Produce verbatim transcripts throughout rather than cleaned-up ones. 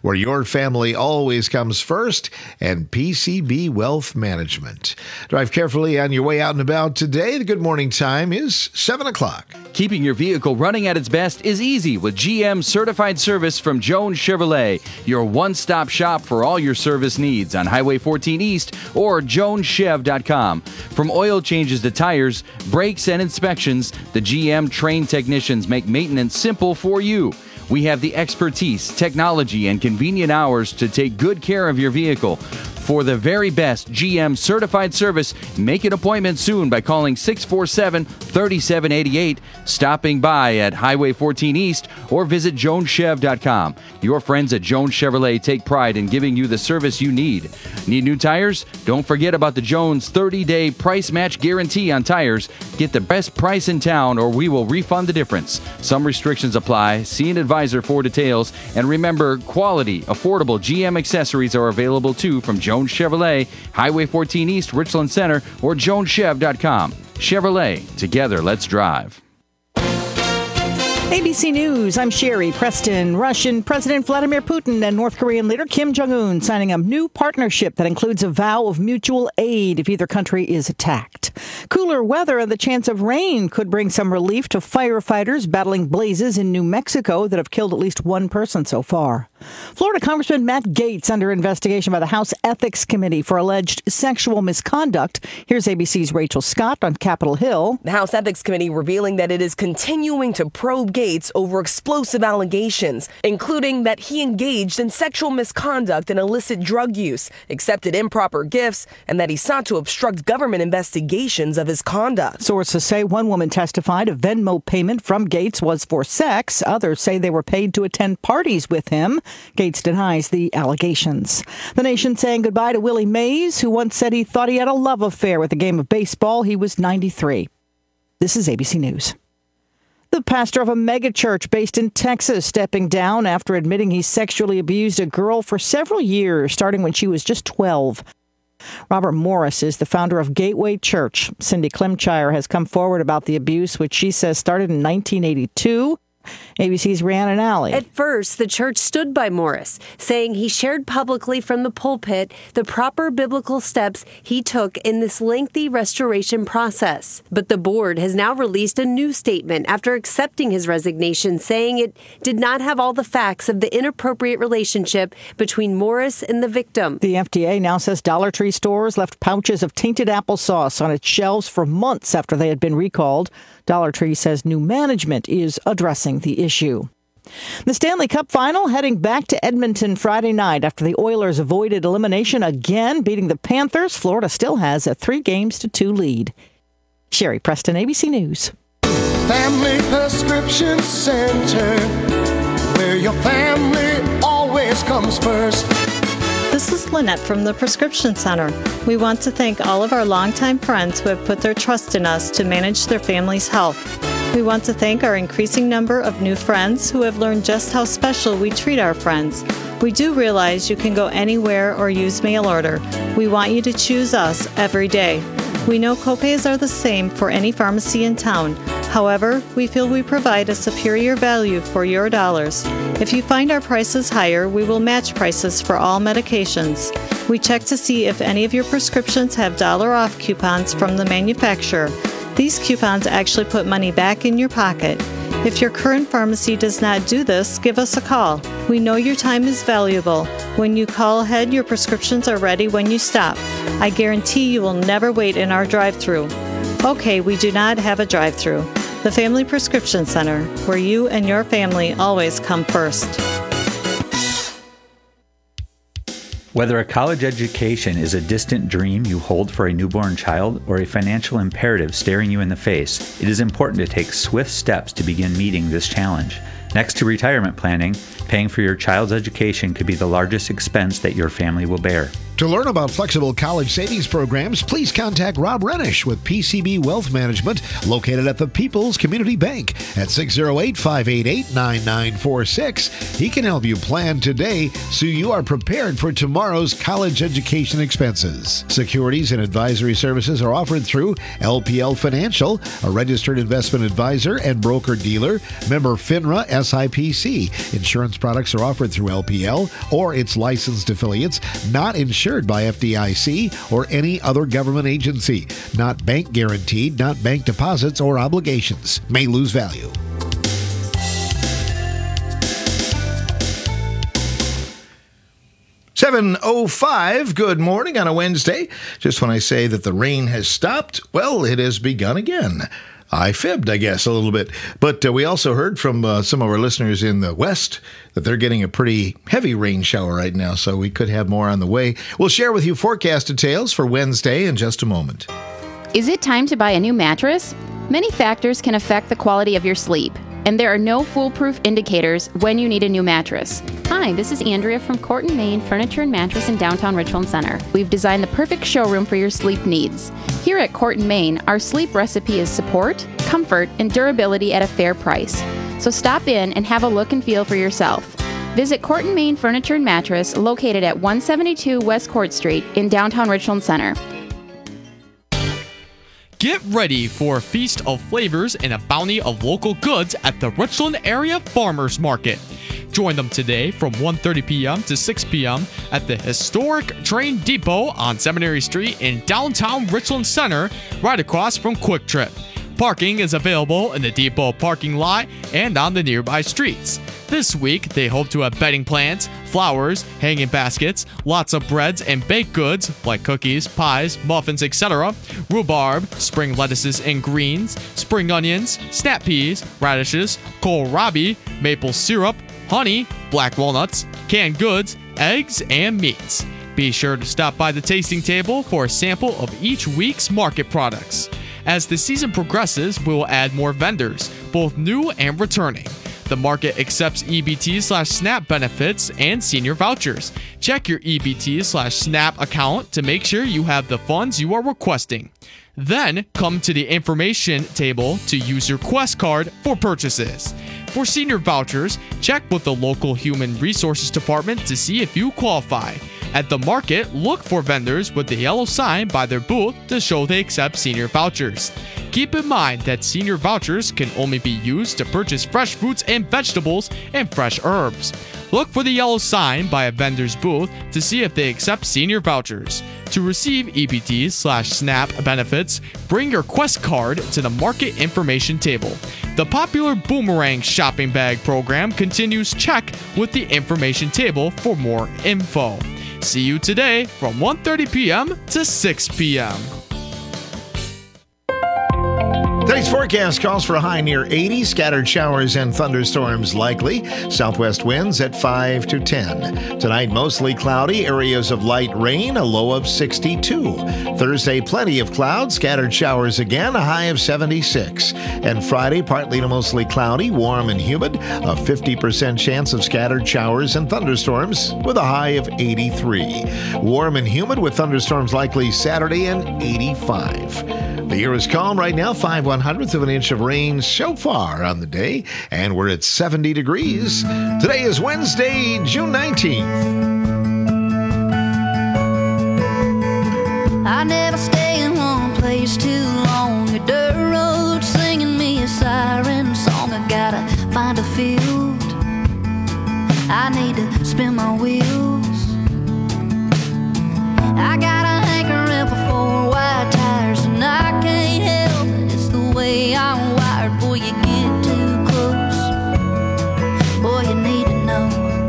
where your family always comes first, and P C B Wealth Management. Drive carefully on your way out and about today. The good morning time is seven o'clock. Keeping your vehicle running at its best is easy with G M Certified Service from Jones Chevrolet, your one-stop shop for all your service needs on Highway fourteen East or jones chev dot com. From oil changes to tires, brakes, and inspections, the G M trained technicians make maintenance simple for you. We have the expertise, technology, and convenient hours to take good care of your vehicle. For the very best G M certified service, make an appointment soon by calling six four seven, three seven eight eight, stopping by at Highway fourteen East, or visit jones chev dot com. Your friends at Jones Chevrolet take pride in giving you the service you need. Need new tires? Don't forget about the Jones thirty-day price match guarantee on tires. Get the best price in town or we will refund the difference. Some restrictions apply. See an advisor for details. And remember, quality, affordable G M accessories are available too from Jones Chevrolet, Highway fourteen East, Richland Center, or jones chev dot com. Chevrolet, together, let's drive. A B C News, I'm Sherry Preston. Russian President Vladimir Putin and North Korean leader Kim Jong-un signing a new partnership that includes a vow of mutual aid if either country is attacked. Cooler weather and the chance of rain could bring some relief to firefighters battling blazes in New Mexico that have killed at least one person so far. Florida Congressman Matt Gaetz under investigation by the House Ethics Committee for alleged sexual misconduct. Here's A B C's Rachel Scott on Capitol Hill. The House Ethics Committee revealing that it is continuing to probe Gaetz over explosive allegations, including that he engaged in sexual misconduct and illicit drug use, accepted improper gifts, and that he sought to obstruct government investigations of his conduct. Sources say one woman testified a Venmo payment from Gaetz was for sex. Others say they were paid to attend parties with him. Gaetz denies the allegations. The nation saying goodbye to Willie Mays, who once said he thought he had a love affair with the game of baseball. He was ninety-three. This is A B C News. The pastor of a megachurch based in Texas stepping down after admitting he sexually abused a girl for several years, starting when she was just twelve. Robert Morris is the founder of Gateway Church. Cindy Klimchire has come forward about the abuse, which she says started in nineteen eighty-two. A B C's Rhiannon Alley. At first, the church stood by Morris, saying he shared publicly from the pulpit the proper biblical steps he took in this lengthy restoration process. But the board has now released a new statement after accepting his resignation, saying it did not have all the facts of the inappropriate relationship between Morris and the victim. The F D A now says Dollar Tree stores left pouches of tainted applesauce on its shelves for months after they had been recalled. Dollar Tree says new management is addressing the issue. The Stanley Cup Final heading back to Edmonton Friday night after the Oilers avoided elimination again, beating the Panthers. Florida still has a three games to two lead. Sherry Preston, A B C News. Family Prescription Center, where your family always comes first. This is Lynette from the Prescription Center. We want to thank all of our longtime friends who have put their trust in us to manage their family's health. We want to thank our increasing number of new friends who have learned just how special we treat our friends. We do realize you can go anywhere or use mail order. We want you to choose us every day. We know copays are the same for any pharmacy in town. However, we feel we provide a superior value for your dollars. If you find our prices higher, we will match prices for all medications. We check to see if any of your prescriptions have dollar off coupons from the manufacturer. These coupons actually put money back in your pocket. If your current pharmacy does not do this, give us a call. We know your time is valuable. When you call ahead, your prescriptions are ready when you stop. I guarantee you will never wait in our drive-thru. Okay, we do not have a drive-thru. The Family Prescription Center, where you and your family always come first. Whether a college education is a distant dream you hold for a newborn child or a financial imperative staring you in the face, it is important to take swift steps to begin meeting this challenge. Next to retirement planning, paying for your child's education could be the largest expense that your family will bear. To learn about flexible college savings programs, please contact Rob Renish with P C B Wealth Management, located at the People's Community Bank at six oh eight, five eight eight, nine nine four six. He can help you plan today so you are prepared for tomorrow's college education expenses. Securities and advisory services are offered through L P L Financial, a registered investment advisor and broker-dealer, member FINRA S I P C. Insurance products are offered through L P L or its licensed affiliates, not insured by F D I C or any other government agency, not bank guaranteed, not bank deposits or obligations. May lose value. seven oh five, good morning on a Wednesday. Just when I say that the rain has stopped, well, it has begun again. I fibbed, I guess, a little bit. But uh, we also heard from uh, some of our listeners in the West that they're getting a pretty heavy rain shower right now, so we could have more on the way. We'll share with you forecast details for Wednesday in just a moment. Is it time to buy a new mattress? Many factors can affect the quality of your sleep, and there are no foolproof indicators when you need a new mattress. Hi, this is Andrea from Corton, Maine Furniture and Mattress in downtown Richland Center. We've designed the perfect showroom for your sleep needs. Here at Corton, Maine, our sleep recipe is support, comfort, and durability at a fair price. So stop in and have a look and feel for yourself. Visit Corton, Maine Furniture and Mattress, located at one seventy-two West Court Street in downtown Richland Center. Get ready for a feast of flavors and a bounty of local goods at the Richland Area Farmers Market. Join them today from one thirty p.m. to six p.m. at the historic train depot on Seminary Street in downtown Richland Center, right across from Quick Trip. Parking is available in the depot parking lot and on the nearby streets. This week, they hope to have bedding plants, flowers, hanging baskets, lots of breads and baked goods like cookies, pies, muffins, et cetera, rhubarb, spring lettuces and greens, spring onions, snap peas, radishes, kohlrabi, maple syrup, honey, black walnuts, canned goods, eggs, and meats. Be sure to stop by the tasting table for a sample of each week's market products. As the season progresses, we will add more vendors, both new and returning. The market accepts E B T slash SNAP benefits and senior vouchers. Check your E B T slash SNAP account to make sure you have the funds you are requesting. Then come to the information table to use your Quest card for purchases. For senior vouchers, check with the local Human Resources Department to see if you qualify. At the market, look for vendors with the yellow sign by their booth to show they accept senior vouchers. Keep in mind that senior vouchers can only be used to purchase fresh fruits and vegetables and fresh herbs. Look for the yellow sign by a vendor's booth to see if they accept senior vouchers. To receive E B T slash SNAP benefits, bring your Quest card to the market information table. The popular Boomerang shopping bag program continues. Check with the information table for more info. See you today from one thirty p.m. to six p.m. Today's forecast calls for a high near eighty, scattered showers and thunderstorms likely, southwest winds at five to ten. Tonight, mostly cloudy, areas of light rain, a low of sixty-two. Thursday, plenty of clouds, scattered showers again, a high of seventy-six. And Friday, partly to mostly cloudy, warm and humid, a fifty percent chance of scattered showers and thunderstorms with a high of eighty-three. Warm and humid with thunderstorms likely Saturday and eighty-five. The air is calm right now, five one hundredths of an inch of rain so far on the day, and we're at seventy degrees. Today is Wednesday, June nineteenth. I never stay in one place too long. A dirt road singing me a siren song. I gotta find a field. I need to spin my wheels. I got a hankering for four white tires, and I can't help it. It's the way I'm wired. Boy, you get too close. Boy, you need to know.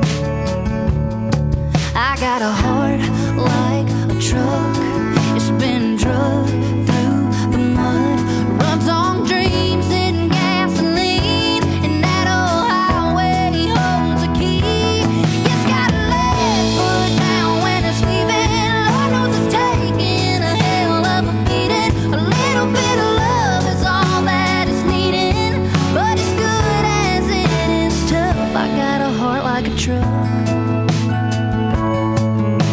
I got a heart like a truck. It's been drugged through the mud. Runs on dreams and gasoline, and that old highway holds a key. You just gotta let foot down when it's leaving. Lord knows it's taking a hell of a beating. A little bit of love is all that it's needing, but as good as it is tough, I got a heart like a truck.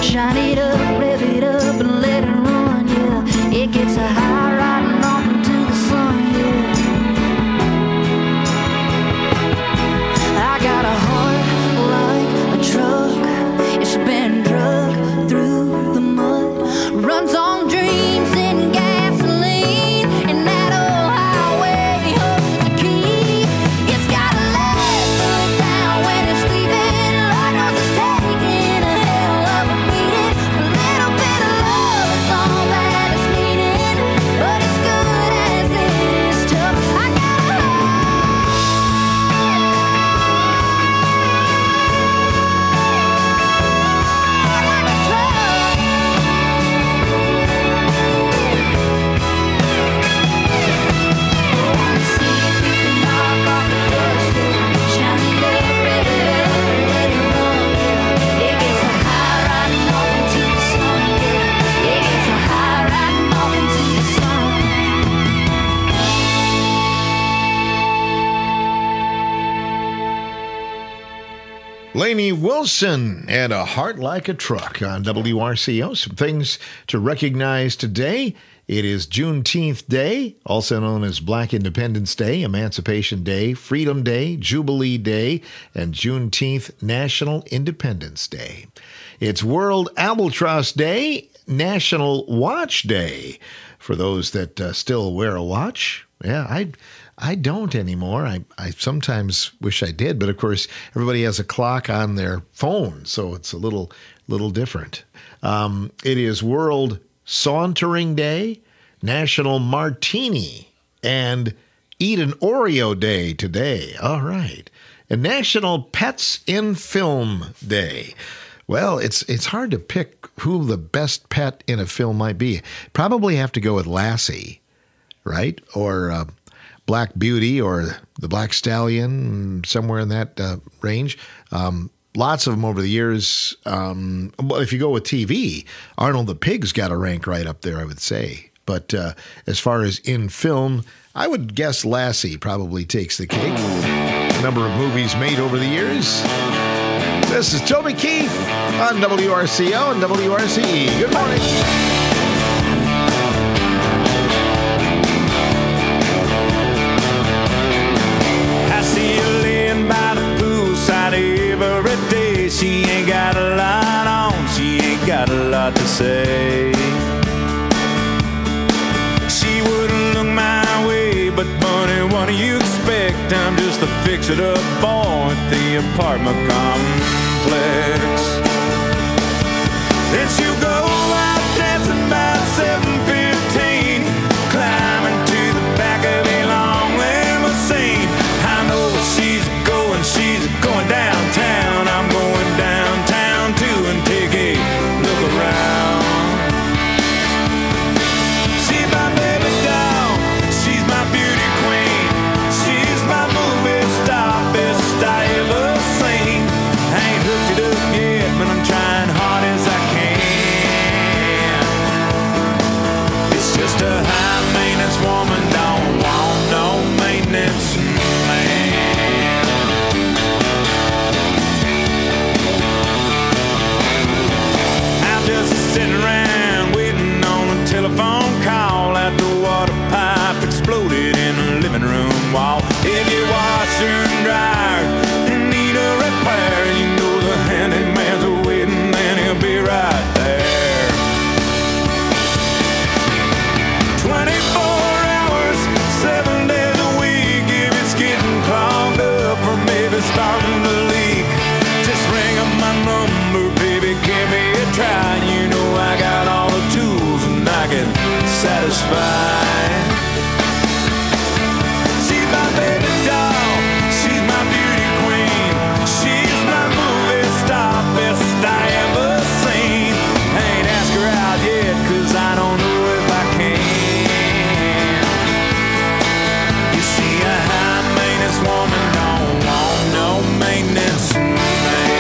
Shine it up, rev it up, and let it run, yeah. It gets a high riding off into the sun, yeah. I got a heart like a truck. It's been drugged through the mud. Runs on dreams and gasoline. And that old highway holds the key. It's got a left foot down when it's sleeping. Lord knows it's taking a hell of a beating. A little bit of love is all that it's needing. But it's good as it is tough. I got a Lainey Wilson and A Heart Like a Truck on W R C O. Some things to recognize today. It is Juneteenth Day, also known as Black Independence Day, Emancipation Day, Freedom Day, Jubilee Day, and Juneteenth National Independence Day. It's World Albatross Day, National Watch Day. For those that uh, still wear a watch, yeah, I I don't anymore. I, I sometimes wish I did, but of course, everybody has a clock on their phone, so it's a little little different. Um, it is World Sauntering Day, National Martini, and Eat an Oreo Day today. All right. And National Pets in Film Day. Well, it's it's hard to pick who the best pet in a film might be. Probably have to go with Lassie, right? Or uh, Black Beauty or the Black Stallion, somewhere in that uh, range. Um, lots of them over the years. Um, well, if you go with T V, Arnold the Pig's got to rank right up there, I would say. But uh, as far as in film, I would guess Lassie probably takes the cake. A number of movies made over the years. This is Toby Keith on W R C O and W R C E. Good morning. Every day she ain't got a lot on, she ain't got a lot to say. She wouldn't look my way, but bunny, what do you expect? I'm just a fix-it-up boy at the apartment complex. Then she'll go out dancing by seven fifteen, climbing to the back of a long limousine. I know where she's going, she's going downtown. I'm going downtown too and take a look around. She's my baby doll, she's my beauty queen, she's my movie star, best I ever seen. I ain't hooked it up yet, but I'm trying hard as I can. It's just a high maintenance woman, don't want no maintenance man. Sitting around waiting on a telephone call after the water pipe exploded in the living room wall. If your washer and dryer need a repair, you know the handyman's waiting and he'll be right there. twenty-four hours, seven days a week. If it's getting clogged up or maybe starting to leak, just ring up my number, baby, give me a try. You know I got all the tools and I can satisfy. She's my baby doll, she's my beauty queen, she's my movie star, best I ever seen. I ain't asked her out yet, cause I don't know if I can. You see, a high maintenance woman don't want no maintenance man.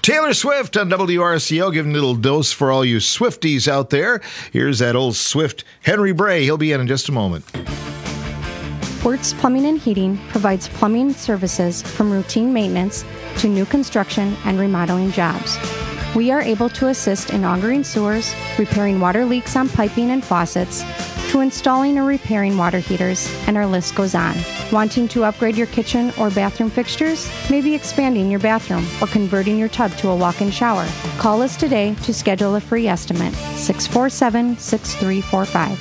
Taylor Swift on W R C O, giving a little dose for all you Swifties out there. Here's that old Swift, Henry Bray. He'll be in in just a moment. Wertz Plumbing and Heating provides plumbing services from routine maintenance to new construction and remodeling jobs. We are able to assist in augering sewers, repairing water leaks on piping and faucets, to installing or repairing water heaters, and our list goes on. Wanting to upgrade your kitchen or bathroom fixtures? Maybe expanding your bathroom or converting your tub to a walk-in shower? Call us today to schedule a free estimate. six four seven, six three four five.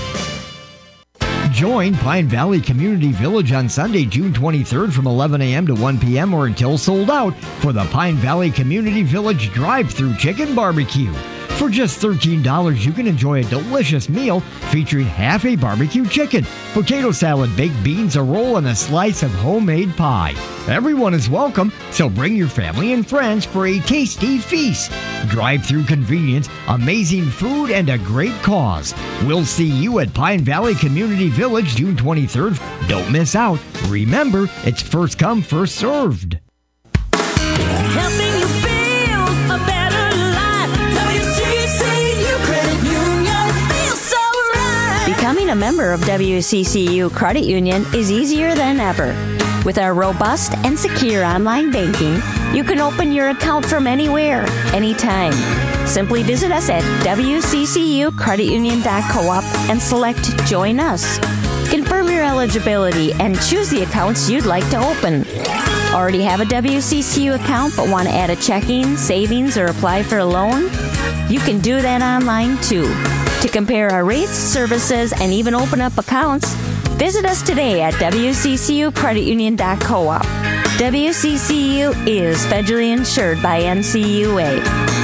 Join Pine Valley Community Village on Sunday, June twenty-third from eleven a.m. to one p.m. or until sold out for the Pine Valley Community Village Drive-Thru Chicken Barbecue. For just thirteen dollars, you can enjoy a delicious meal featuring half a barbecue chicken, potato salad, baked beans, a roll, and a slice of homemade pie. Everyone is welcome, so bring your family and friends for a tasty feast. Drive-through convenience, amazing food, and a great cause. We'll see you at Pine Valley Community Village June twenty-third. Don't miss out. Remember, it's first come, first served. Helping you build a better life. W C C U Credit Union feels so right. Becoming a member of W C C U Credit Union is easier than ever. With our robust and secure online banking, you can open your account from anywhere, anytime. Simply visit us at W C C U credit union dot coop and select Join Us. Confirm your eligibility and choose the accounts you'd like to open. Already have a W C C U account but want to add a checking, savings, or apply for a loan? You can do that online too. To compare our rates, services, and even open up accounts, visit us today at W C C U credit union dot coop. W C C U is federally insured by N C U A.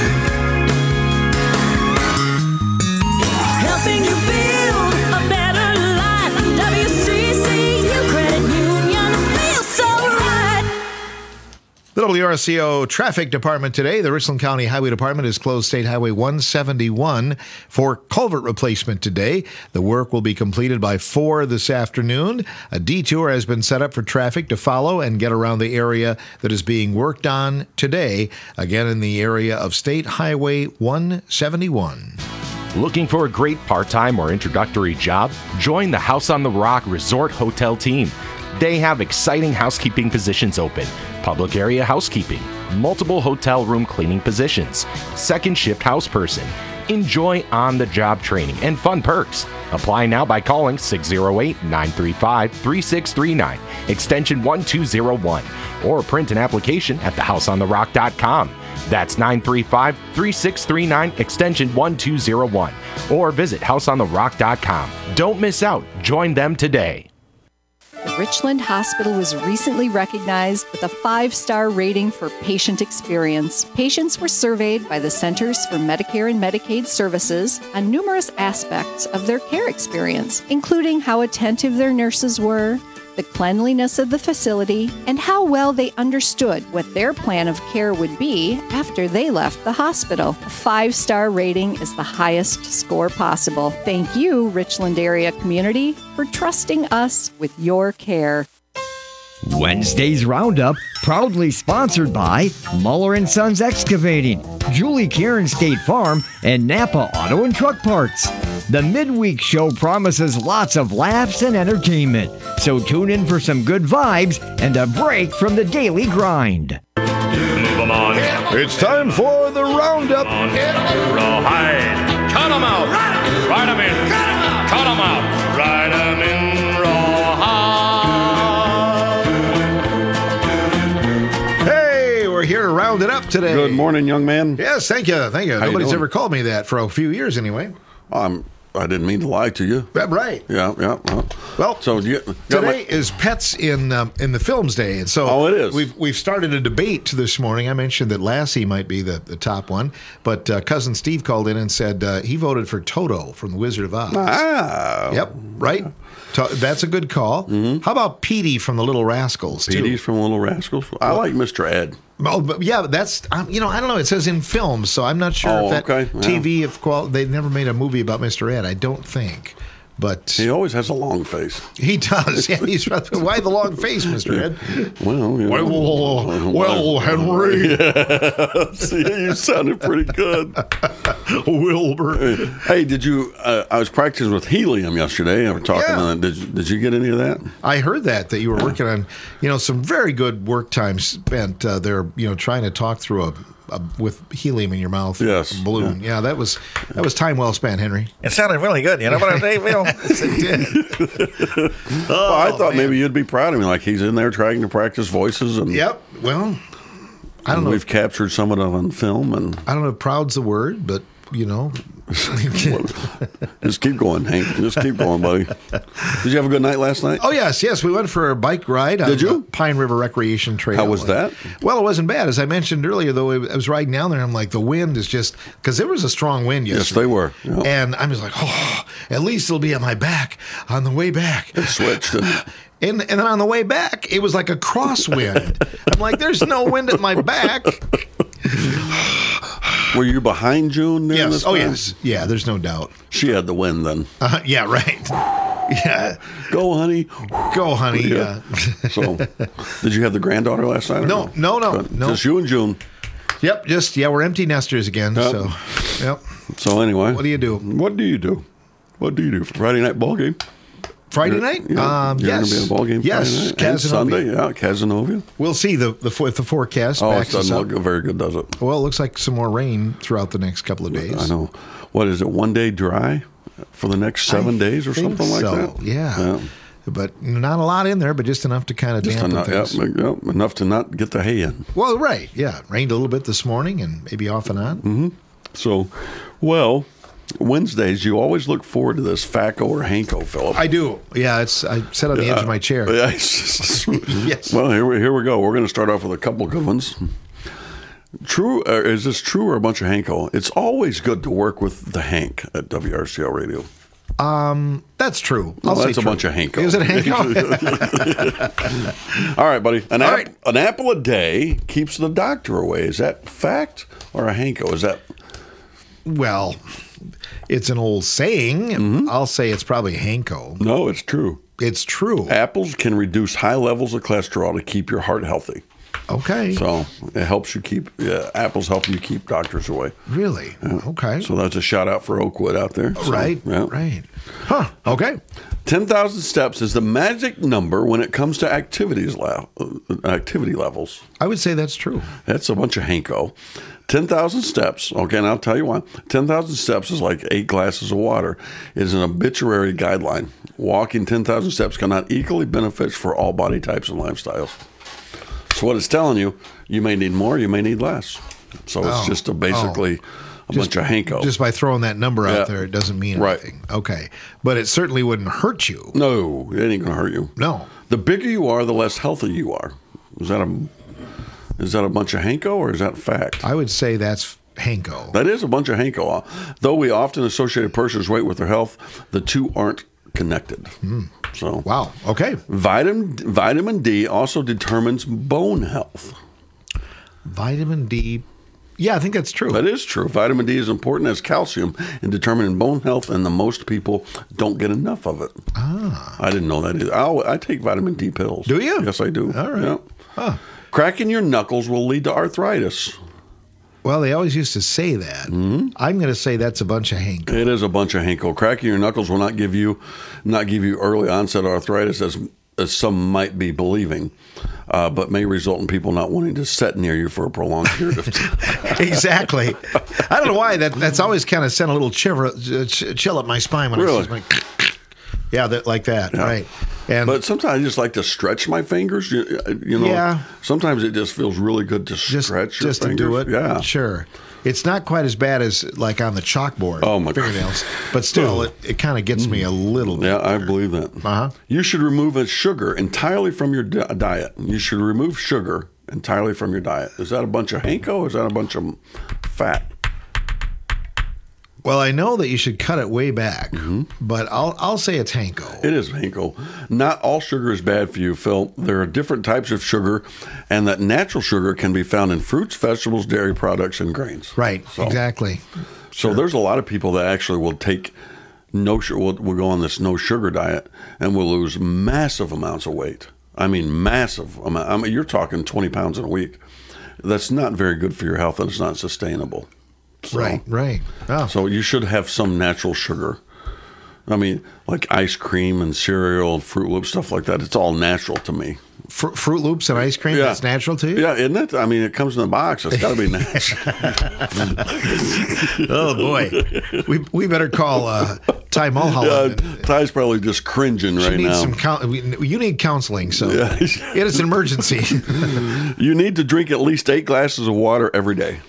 Helping you build a better life. W C C U Credit Union feels so right. The W R C O Traffic Department today. The Richland County Highway Department has closed State Highway one seventy-one for culvert replacement today. The work will be completed by four this afternoon. A detour has been set up for traffic to follow and get around the area that is being worked on today, again in the area of State Highway one seventy-one. Looking for a great part-time or introductory job? Join the House on the Rock Resort Hotel team. They have exciting housekeeping positions open, public area housekeeping, multiple hotel room cleaning positions, second shift house person. Enjoy on-the-job training and fun perks. Apply now by calling six oh eight, nine three five, three six three nine, extension one two oh one, or print an application at the house on the rock dot com. That's nine three five, three six three nine, extension one two oh one, or visit house on the rock dot com. Don't miss out. Join them today. The Richland Hospital was recently recognized with a five-star rating for patient experience. Patients were surveyed by the Centers for Medicare and Medicaid Services on numerous aspects of their care experience, including how attentive their nurses were, the cleanliness of the facility, and how well they understood what their plan of care would be after they left the hospital. A five-star rating is the highest score possible. Thank you, Richland area community, for trusting us with your care. Wednesday's Roundup, proudly sponsored by Muller and Sons Excavating, Julie Karen State Farm, and Napa Auto and Truck Parts. The midweek show promises lots of laughs and entertainment, so tune in for some good vibes and a break from the daily grind. It's time for the Roundup. Rawhide. Cut 'em out. Ride 'em in. Cut 'em out. Ride 'em in rawhide. Hey, we're here to round it up today. Good morning, young man. Yes, thank you. Thank you. How you Nobody's doing? ever called me that for a few years anyway. Um, I didn't mean to lie to you. That right. Yeah, yeah. Well, well so you, today my, is Pets in um, in the Films Day, and so oh, it is. We've we've started a debate this morning. I mentioned that Lassie might be the, the top one, but uh, cousin Steve called in and said uh, he voted for Toto from The Wizard of Oz. Ah, yep, right. To- that's a good call. Mm-hmm. How about Petey from The Little Rascals? Petey's from The Little Rascals. I well, like Mister Ed. Oh, but yeah, but that's um, you know I don't know. It says in films, so I'm not sure oh, if that okay. T V. If qual- they never made a movie about Mister Ed, I don't think. But he always has a long face. He does. Yeah, he's why the long face, Mister Ed? Well, you know, well, well, Henry. Yeah. See, you sounded pretty good, Wilbur. Hey, did you? Uh, I was practicing with helium yesterday. I was talking. Yeah. Uh, did you- Did you get any of that? I heard that that you were working on, you know, some very good work time spent uh, there. You know, trying to talk through a. Uh, with helium in your mouth, yes, balloon. Yeah. yeah, that was that was time well spent, Henry. It sounded really good. You know what I'm saying, Phil? Yes, it did. well, I thought man. maybe you'd be proud of me, like he's in there trying to practice voices. And Yep. Well, I don't know. We've captured some of it on film, and I don't know if proud's the word, but you know. Just keep going, Hank. Just keep going, buddy. Did you have a good night last night? Oh, yes, yes. We went for a bike ride on Did you? the Pine River Recreation Trail. How was that? Well, it wasn't bad. As I mentioned earlier, though, I was riding down there, I'm like, the wind is just, because there was a strong wind yesterday. Yes, they were. Yeah. And I'm just like, oh, at least it'll be at my back on the way back. It switched, didn't it? And, and then on the way back, it was like a crosswind. I'm like, there's no wind at my back. Were you behind June? Yes. This Oh, time? yes. Yeah, there's no doubt. She had the win then. Uh, yeah, right. Yeah. Go, honey. Go, honey. Yeah. Yeah. So, did you have the granddaughter last night? Or No, no, no, Good. no. Just you and June. Yep, just, yeah, we're empty nesters again. Yep. So, yep. So, anyway. What do you do? What do you do? What do you do? Friday night ball game? Friday You're- night? Yeah, Um, you're yes. going to be in a ball game Yes, Friday night? And Casanova. Sunday, yeah, Casanova. We'll see the the, fo- the forecast. Oh, it backs us doesn't up. look very good, does it? Well, it looks like some more rain throughout the next couple of days. I know. What is it, one day dry for the next seven I days or think something like so, that? Yeah. Yeah. But not a lot in there, but just enough to kind of Just dampen enough, yeah, things. yeah, enough to not get the hay in. Well, right, yeah. It rained a little bit this morning and maybe off and on. Mm-hmm. So, well, Wednesdays, you always look forward to this Facco or Hanko, Philip. I do. Yeah, it's. I sat on the edge of my chair. Yeah. Yes. Well, here we, here we go. We're going to start off with a couple good ones. True, uh, is this true or a bunch of Hanko? It's always good to work with the Hank at W R C L Radio. Um, that's true. No, I'll say that's a true. bunch of Hanko. Is it Hanko? All right, buddy. An, All ap- right. an apple a day keeps the doctor away. Is that fact or a Hanko? Is that... Well, it's an old saying. Mm-hmm. I'll say it's probably Hanko. No, it's true. It's true. Apples can reduce high levels of cholesterol to keep your heart healthy. Okay. So it helps you keep, yeah, apples help you keep doctors away. Really? Yeah. Okay. So that's a shout out for Oakwood out there. So, right. yeah. Right. Huh. Okay. ten thousand steps is the magic number when it comes to activities la- activity levels. I would say that's true. That's a bunch of Hanko. ten thousand steps, okay, and I'll tell you why. ten thousand steps is like eight glasses of water. It is an obituary guideline. Walking ten thousand steps cannot equally benefit for all body types and lifestyles. So what it's telling you, you may need more, you may need less. So it's Oh, just a basically a Just- bunch of Hanko. Just by throwing that number out Yeah. there, it doesn't mean Right. anything. Okay. But it certainly wouldn't hurt you. No, it ain't gonna hurt you. No. The bigger you are, the less healthy you are. Is that a is that a bunch of Hanko or is that fact? I would say that's Hanko. That is a bunch of Hanko. Though we often associate a person's weight with their health, the two aren't connected. So wow. Okay. Vitamin vitamin D also determines bone health. Vitamin D. Yeah, I think that's true. That is true. Vitamin D is important as calcium in determining bone health, and the most people don't get enough of it. Ah. I didn't know that either. I'll, I take vitamin D pills. Do you? Yes, I do. All right. Yeah. Huh. Cracking your knuckles will lead to arthritis. Well, they always used to say that. Mm-hmm. I'm going to say that's a bunch of Hanko. It is a bunch of Hanko. Cracking your knuckles will not give you, not give you early onset arthritis as as some might be believing, uh, but may result in people not wanting to sit near you for a prolonged period of time. Exactly. I don't know why that that's always kind of sent a little chiver, uh, ch- chill up my spine when Really? I see my. Yeah, that like that. Yeah. Right. And But sometimes I just like to stretch my fingers. You, you know, Yeah. sometimes it just feels really good to just stretch your just to fingers. do it. Yeah. Sure. It's not quite as bad as like on the chalkboard. Oh, my God. fingernails, but still, it, it kind of gets me a little bit. Yeah, I believe that. Uh-huh. You should remove a sugar entirely from your di- diet. You should remove sugar entirely from your diet. Is that a bunch of Hanko or is that a bunch of fat? Well, I know that you should cut it way back, Mm-hmm. but I'll I'll say it's Hanko. It is Hanko. Not all sugar is bad for you, Phil. There are different types of sugar, and that natural sugar can be found in fruits, vegetables, dairy products, and grains. Right. So- Exactly. So there's a lot of people that actually will take no sugar. We'll, we'll go on this no sugar diet, and we'll lose massive amounts of weight. I mean, massive amount. I mean, you're talking twenty pounds in a week. That's not very good for your health, and it's not sustainable. So, Right, right. Oh. So you should have some natural sugar. I mean, like ice cream and cereal and Fruit Loops, stuff like that. It's all natural to me. Fr- Fruit Loops and ice cream, Yeah. that's natural to you? Yeah, isn't it? I mean, it comes in the box. It's got to be natural. Oh, boy. We we better call uh, Ty Mulholland. Yeah, Ty's probably just cringing She right needs now. some coun- we- you need counseling, so Yeah. it is an emergency. You need to drink at least eight glasses of water every day.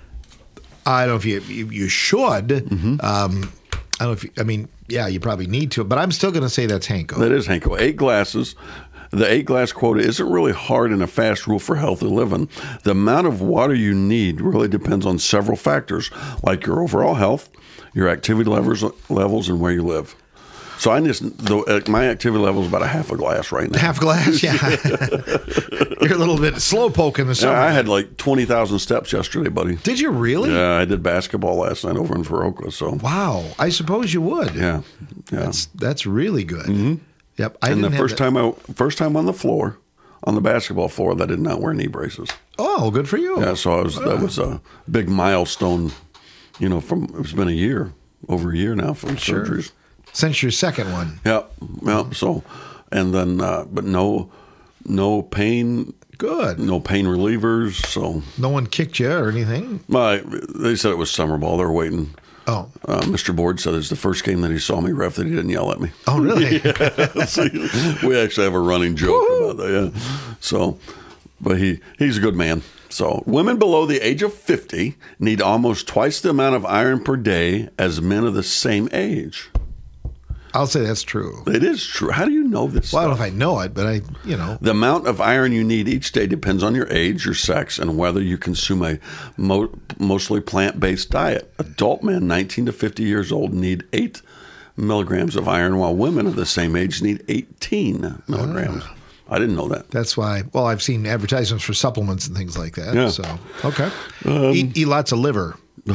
I don't know if you you, you should. Mm-hmm. Um, I don't know if you, I mean, yeah, you probably need to, but I'm still going to say that's Hanko. That is Hanko. Eight glasses. The eight glass quota isn't really hard and a fast rule for healthy living. The amount of water you need really depends on several factors, like your overall health, your activity levels, levels, and where you live. So I just the, my activity level is about a half a glass right now. Half glass, yeah. You're a little bit slow poke in the summer. Yeah, I had like twenty thousand steps yesterday, buddy. Did you really? Yeah, I did basketball last night over in Viroqua. So Wow, I suppose you would. yeah, yeah. That's that's really good. Mm-hmm. Yep. I and the didn't have first that- time I first time on the floor, on the basketball floor, that I did not wear knee braces. Oh, good for you. Yeah, so I was that was a big milestone. You know, from it's been a year, over a year now from Sure. surgeries. Since your second one. Yeah, yeah. So, and then, uh, but no, no pain. Good. No pain relievers. So No one kicked you or anything? my they said it was summer ball. They're waiting. Oh. Uh, Mister Board said it's the first game that he saw me ref that he didn't yell at me. Oh, really? Yeah. So we actually have a running joke about that. Yeah. So, but he he's a good man. So women below the age of fifty need almost twice the amount of iron per day as men of the same age. I'll say that's true. It is true. How do you know this? Well, I don't stuff? know if I know it, but I, you know. The amount of iron you need each day depends on your age, your sex, and whether you consume a mo- mostly plant-based diet. Adult men nineteen to fifty years old need eight milligrams of iron, while women of the same age need eighteen milligrams. Ah. I didn't know that. That's why, well, I've seen advertisements for supplements and things like that. Yeah. So, okay. Um, eat, eat lots of liver.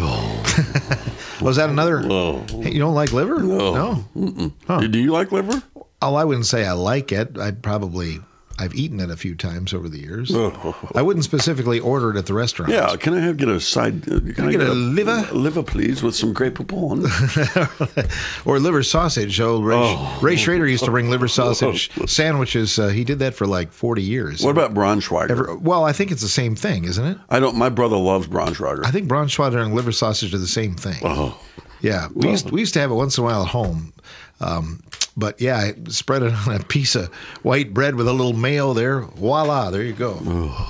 Was that another? Oh. Hey, you don't like liver? No. No. Huh. Do you like liver? Oh, I wouldn't say I like it. I'd probably, I've eaten it a few times over the years. Oh. I wouldn't specifically order it at the restaurant. Yeah. Can I have get a side? uh, Can, I get a liver? Liver, please, with some Grey Poupon. Or liver sausage. Oh, Ray, Oh. Ray Schrader used to bring liver sausage sandwiches. Uh, he did that for like forty years. What about Braunschweiger? Ever, well, I think it's the same thing, isn't it? I don't. My brother loves Braunschweiger. I think Braunschweiger and liver sausage are the same thing. Oh. Yeah, we used, we used to have it once in a while at home. Um, but yeah, I spread it on a piece of white bread with a little mayo there. Voila, there you go.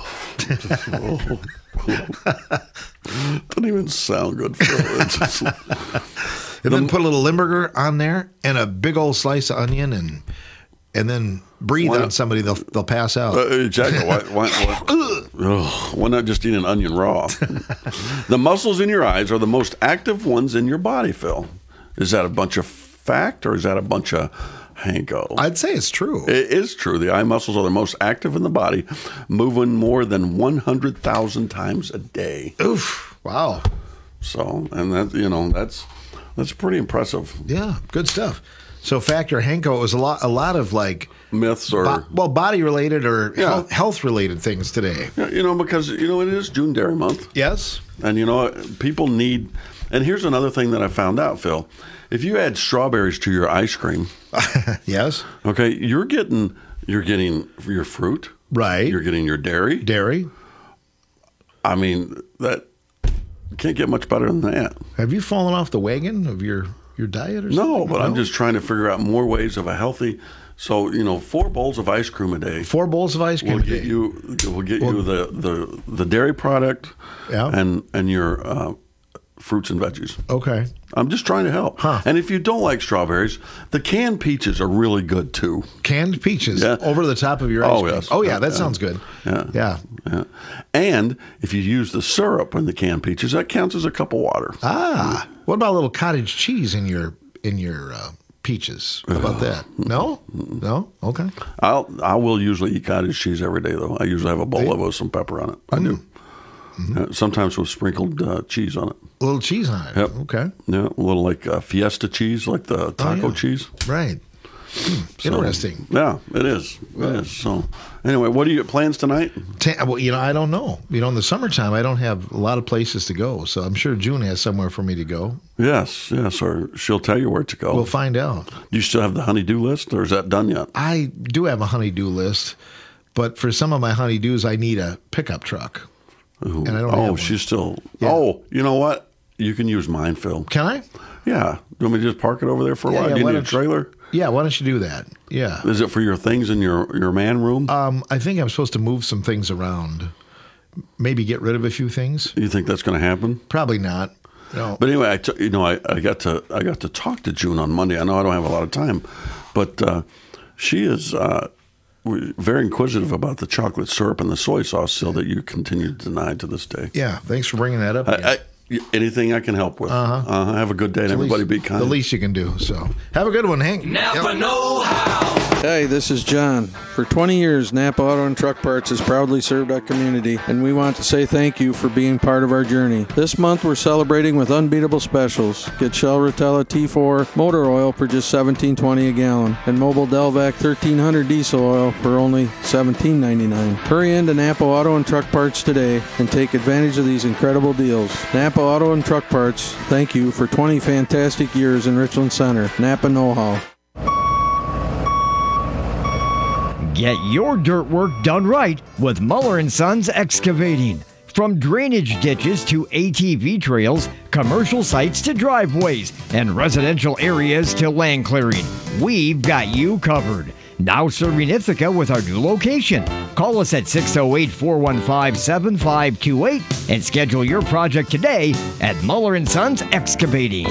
Doesn't even sound good. For it. Just- And then put a little Limburger on there and a big old slice of onion and and then breathe Why on not? somebody, they'll they'll pass out. Uh, exactly. Why, why, why, ugh, why not just eat an onion raw? The muscles in your eyes are the most active ones in your body, Phil. Is that a bunch of fact or is that a bunch of Hanko? I'd say it's true. It is true. The eye muscles are the most active in the body, moving more than one hundred thousand times a day. Oof. Wow. So, and that, you know, that's that's pretty impressive. Yeah, good stuff. So Factor Hanko was a lot a lot of like myths or bo- well body related or Yeah. health related things today. Yeah, you know, because, you know, it is June Dairy Month. Yes. And, you know, people need, and here's another thing that I found out, Phil. If you add strawberries to your ice cream, yes. okay, you're getting, you're getting your fruit. Right. You're getting your dairy. Dairy. I mean, that can't get much better than that. Have you fallen off the wagon of your, your diet or something? No, but I'm just trying to figure out more ways of a healthy, so, you know, four bowls of ice cream a day. Four bowls of ice cream will a get day. you will get Well- you the, the, the dairy product Yeah. and and your uh, fruits and veggies. Okay. I'm just trying to help. Huh. And if you don't like strawberries, the canned peaches are really good too. Canned peaches Yeah. over the top of your ice Oh, cream. yes. Oh, yeah, that Yeah. sounds good. Yeah. Yeah. Yeah. And if you use the syrup in the canned peaches, that counts as a cup of water. Ah. What about a little cottage cheese in your in your uh, peaches? How about that? No? No? Okay. I'll I will usually eat cottage cheese every day though. I usually have a bowl of it with some pepper on it. I do. Mm-hmm. Uh, sometimes with sprinkled uh, cheese on it. A little cheese on it. Yep. Okay. Yeah, a little like uh, Fiesta cheese, like the taco Oh, yeah. cheese. Right. Hmm, So, interesting. Yeah, it is. It is. So, anyway, what are your plans tonight? Ta- well, you know, I don't know. You know, in the summertime, I don't have a lot of places to go, so I'm sure June has somewhere for me to go. Yes, yes, or she'll tell you where to go. We'll find out. Do you still have the honey-do list, or is that done yet? I do have a honey-do list, but for some of my honey-dos, I need a pickup truck. Ooh. And I don't oh, have one. she's still. Oh, you know what? You can use mine, Phil. Can I? Yeah. Do you want me to just park it over there for a Yeah, while? yeah, Give why you a don't you- trailer? Yeah, why don't you do that? Yeah. Is it for your things in your, your man room? Um, I think I'm supposed to move some things around. Maybe get rid of a few things. You think that's going to happen? Probably not. No. But anyway, I t- you know, I, I got to I got to talk to June on Monday. I know I don't have a lot of time, but uh, she is uh, very inquisitive about the chocolate syrup and the soy sauce still that you continue to deny to this day. Yeah, thanks for bringing that up. I, again. I, anything I can help with. Uh-huh. Uh, have a good day, and It's the everybody least- be kind. The least you can do. So have a good one, Hank. Napa know-how. Hey, this is John. For twenty years, Napa Auto and Truck Parts has proudly served our community, and we want to say thank you for being part of our journey. This month, we're celebrating with unbeatable specials. Get Shell Rotella T four motor oil for just seventeen twenty a gallon, and Mobile Delvac thirteen hundred diesel oil for only seventeen ninety-nine. Hurry into Napa Auto and Truck Parts today and take advantage of these incredible deals. Napa Auto and Truck Parts, thank you for twenty fantastic years in Richland Center. Napa know-how. Get your dirt work done right with Muller and Sons Excavating. From drainage ditches to A T V trails, commercial sites to driveways, and residential areas to land clearing, we've got you covered. Now serving Ithaca with our new location. Call us at six oh eight, four one five, seven five two eight and schedule your project today at Muller and Sons Excavating.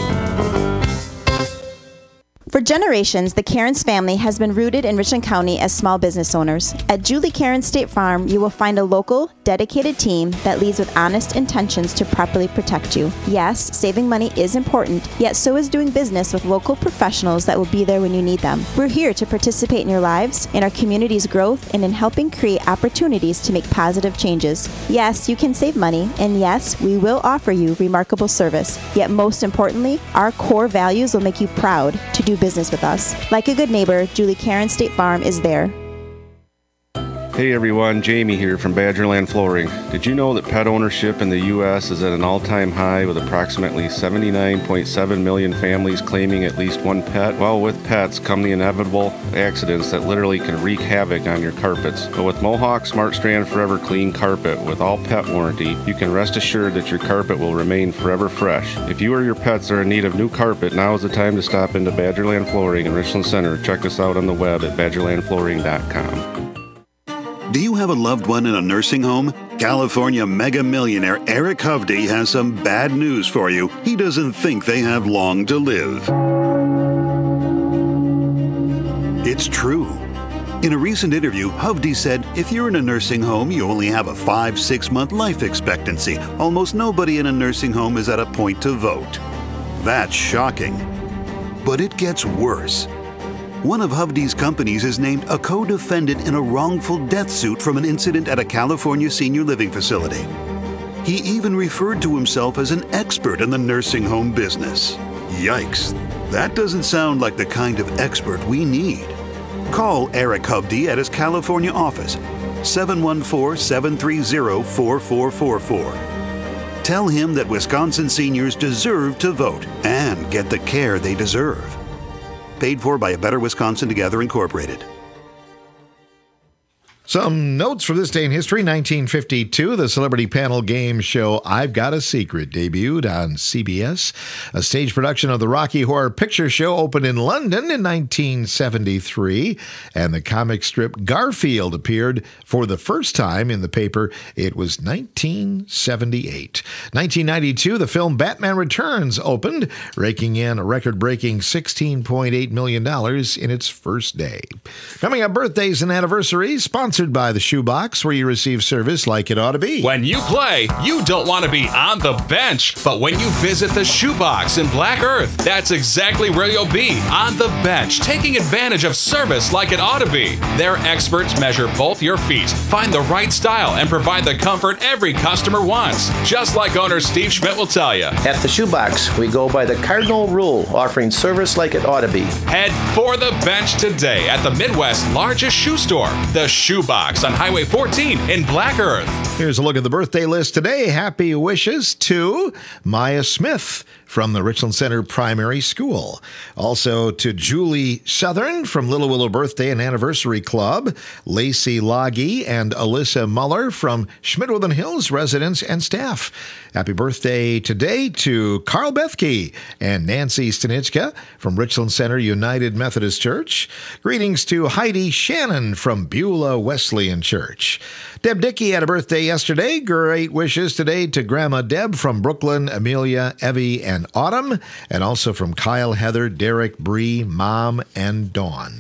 For generations, the Cairns family has been rooted in Richland County as small business owners. At Julie Cairns State Farm, you will find a local, dedicated team that leads with honest intentions to properly protect you. Yes, saving money is important, yet so is doing business with local professionals that will be there when you need them. We're here to participate in your lives, in our community's growth, and in helping create opportunities to make positive changes. Yes, you can save money, and yes, we will offer you remarkable service. Yet most importantly, our core values will make you proud to do business with us. Like a good neighbor, Julie Cairns State Farm is there. Hey everyone, Jamie here from Badgerland Flooring. Did you know that pet ownership in the U S is at an all-time high with approximately seventy-nine point seven million families claiming at least one pet? Well, with pets come the inevitable accidents that literally can wreak havoc on your carpets. But with Mohawk Smart Strand Forever Clean Carpet with all pet warranty, you can rest assured that your carpet will remain forever fresh. If you or your pets are in need of new carpet, now is the time to stop into Badgerland Flooring in Richland Center. Check us out on the web at badgerland flooring dot com. Do you have a loved one in a nursing home? California mega millionaire Eric Hovde has some bad news for you. He doesn't think they have long to live. It's true. In a recent interview, Hovde said, if you're in a nursing home, you only have a five, six month life expectancy. Almost nobody in a nursing home is at a point to vote. That's shocking. But it gets worse. One of Hovde's companies is named a co-defendant in a wrongful death suit from an incident at a California senior living facility. He even referred to himself as an expert in the nursing home business. Yikes. That doesn't sound like the kind of expert we need. Call Eric Hovde at his California office, seven one four, seven three zero, four four four four. Tell him that Wisconsin seniors deserve to vote and get the care they deserve. Paid for by A Better Wisconsin Together Incorporated. Some notes from this day in history. nineteen fifty-two, the celebrity panel game show I've Got a Secret debuted on C B S. A stage production of the Rocky Horror Picture Show opened in London in nineteen seventy-three. And the comic strip Garfield appeared for the first time in the paper. It was nineteen seventy-eight. nineteen ninety-two, the film Batman Returns opened, raking in a record-breaking sixteen point eight million dollars in its first day. Coming up, birthdays and anniversaries, sponsored Sponsored by the Shoebox, where you receive service like it ought to be. When you play, you don't want to be on the bench. But when you visit the Shoebox in Black Earth, that's exactly where you'll be, on the bench, taking advantage of service like it ought to be. Their experts measure both your feet, find the right style, and provide the comfort every customer wants. Just like owner Steve Schmidt will tell you. At the Shoebox, we go by the cardinal rule, offering service like it ought to be. Head for the bench today at the Midwest's largest shoe store, the Shoebox on Highway fourteen in Black Earth. Here's a look at the birthday list today. Happy wishes to Maya Smith from the Richland Center Primary School. Also to Julie Southern from Little Willow Birthday and Anniversary Club, Lacey Loggy and Alyssa Muller from Schmidt-Woodland Hills residents and staff. Happy birthday today to Carl Bethke and Nancy Stanichka from Richland Center United Methodist Church. Greetings to Heidi Shannon from Beulah Wesleyan Church. Deb Dickey had a birthday yesterday. Great wishes today to Grandma Deb from Brooklyn, Amelia, Evie, and Autumn, and also from Kyle, Heather, Derek, Bree, Mom, and Dawn.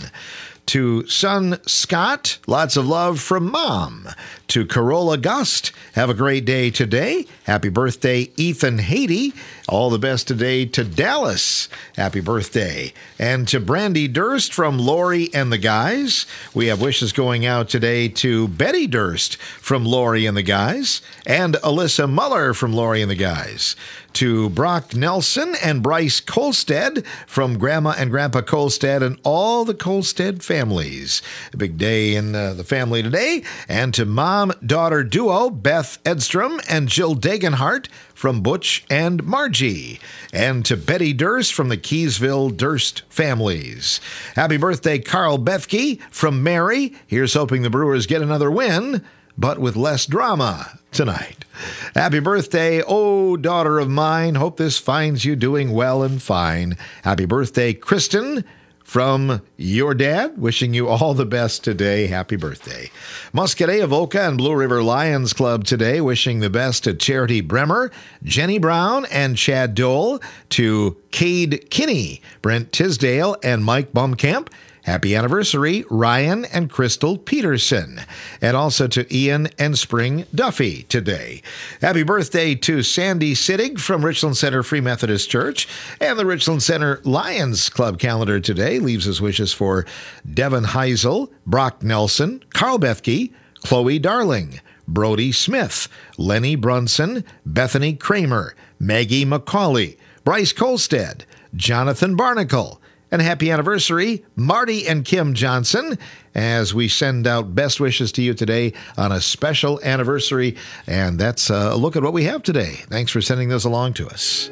To son Scott, lots of love from Mom. To Corolla Gust, have a great day today. Happy birthday, Ethan Haiti. All the best today to Dallas. Happy birthday. And to Brandy Durst from Lori and the Guys. We have wishes going out today to Betty Durst from Lori and the Guys. And Alyssa Muller from Lori and the Guys. To Brock Nelson and Bryce Colstead from Grandma and Grandpa Colstead and all the Colstead families. A big day in uh, the family today. And to mom-daughter duo Beth Edstrom and Jill Dagenhart from Butch and Margie. And to Betty Durst from the Keysville Durst families. Happy birthday, Carl Bethke from Mary. Here's hoping the Brewers get another win, but with less drama tonight. Happy birthday, oh, daughter of mine. Hope this finds you doing well and fine. Happy birthday, Kristen, from your dad. Wishing you all the best today. Happy birthday. Muscadet, Avoca, and Blue River Lions Club today. Wishing the best to Charity Bremer, Jenny Brown, and Chad Dole. To Cade Kinney, Brent Tisdale, and Mike Bumkamp. Happy anniversary, Ryan and Crystal Peterson. And also to Ian and Spring Duffy today. Happy birthday to Sandy Sittig from Richland Center Free Methodist Church. And the Richland Center Lions Club calendar today leaves us wishes for Devin Heisel, Brock Nelson, Carl Bethke, Chloe Darling, Brody Smith, Lenny Brunson, Bethany Kramer, Maggie McCauley, Bryce Colstead, Jonathan Barnacle. And happy anniversary, Marty and Kim Johnson, as we send out best wishes to you today on a special anniversary. And that's a look at what we have today. Thanks for sending those along to us.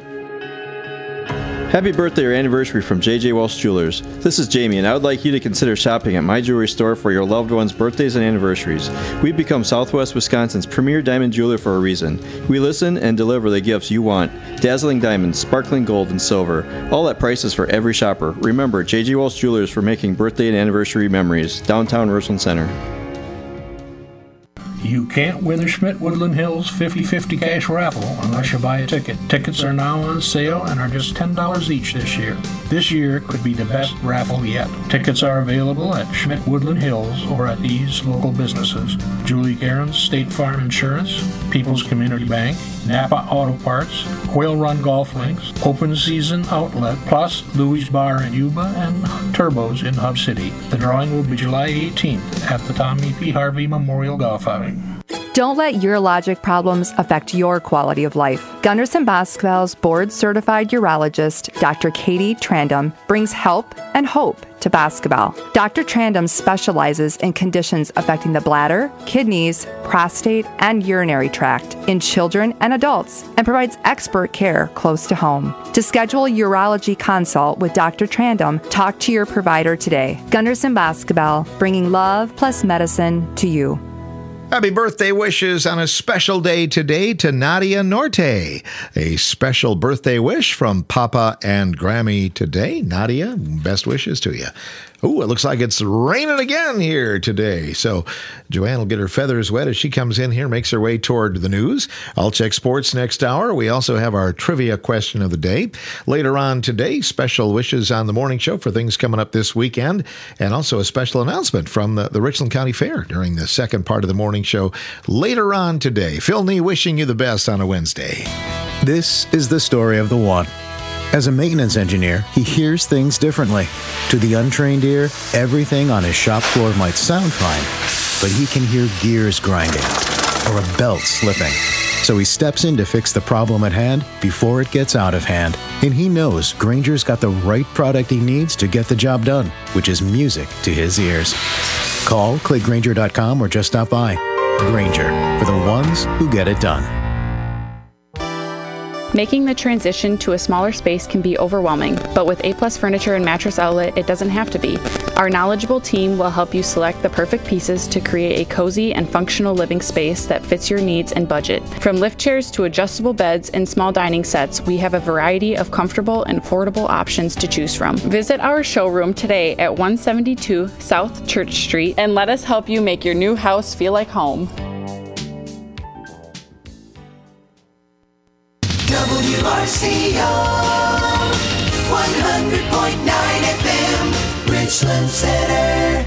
Happy birthday or anniversary from J J Welsh Jewelers. This is Jamie, and I would like you to consider shopping at my jewelry store for your loved ones' birthdays and anniversaries. We've become Southwest Wisconsin's premier diamond jeweler for a reason. We listen and deliver the gifts you want. Dazzling diamonds, sparkling gold, and silver. All at prices for every shopper. Remember, J J Welsh Jewelers for making birthday and anniversary memories. Downtown Richland Center. You can't win the Schmidt-Woodland Hills fifty-fifty cash raffle unless you buy a ticket. Tickets are now on sale and are just ten dollars each this year. This year could be the best raffle yet. Tickets are available at Schmidt-Woodland Hills or at these local businesses: Julie Cairns State Farm Insurance, People's Community Bank, Napa Auto Parts, Quail Run Golf Links, Open Season Outlet, plus Louis Bar in Yuba and Turbos in Hub City. The drawing will be July eighteenth at the Tommy P. Harvey Memorial Golf Outing. Don't let urologic problems affect your quality of life. Gunderson Boswell's board-certified urologist, Doctor Katie Trandum, brings help and hope to basketball. Doctor Trandum specializes in conditions affecting the bladder, kidneys, prostate, and urinary tract in children and adults, and provides expert care close to home. To schedule a urology consult with Doctor Trandum, talk to your provider today. Gunderson Basketball, bringing love plus medicine to you. Happy birthday wishes on a special day today to Nadia Norte. A special birthday wish from Papa and Grammy today. Nadia, best wishes to you. Ooh, it looks like it's raining again here today. So Joanne will get her feathers wet as she comes in here, makes her way toward the news. I'll check sports next hour. We also have our trivia question of the day. Later on today, special wishes on the morning show for things coming up this weekend, and also a special announcement from the, the Richland County Fair during the second part of the morning show later on today. Phil Nee wishing you the best on a Wednesday. This is the story of the one. As a maintenance engineer, he hears things differently. To the untrained ear, everything on his shop floor might sound fine, but he can hear gears grinding or a belt slipping. So he steps in to fix the problem at hand before it gets out of hand. And he knows Grainger's got the right product he needs to get the job done, which is music to his ears. Call, click Grainger dot com, or just stop by. Grainger, for the ones who get it done. Making the transition to a smaller space can be overwhelming, but with A Plus Furniture and Mattress Outlet, it doesn't have to be. Our knowledgeable team will help you select the perfect pieces to create a cozy and functional living space that fits your needs and budget. From lift chairs to adjustable beds and small dining sets, we have a variety of comfortable and affordable options to choose from. Visit our showroom today at one seventy-two South Church Street and let us help you make your new house feel like home. W R C O one hundred point nine F M, Richland Center.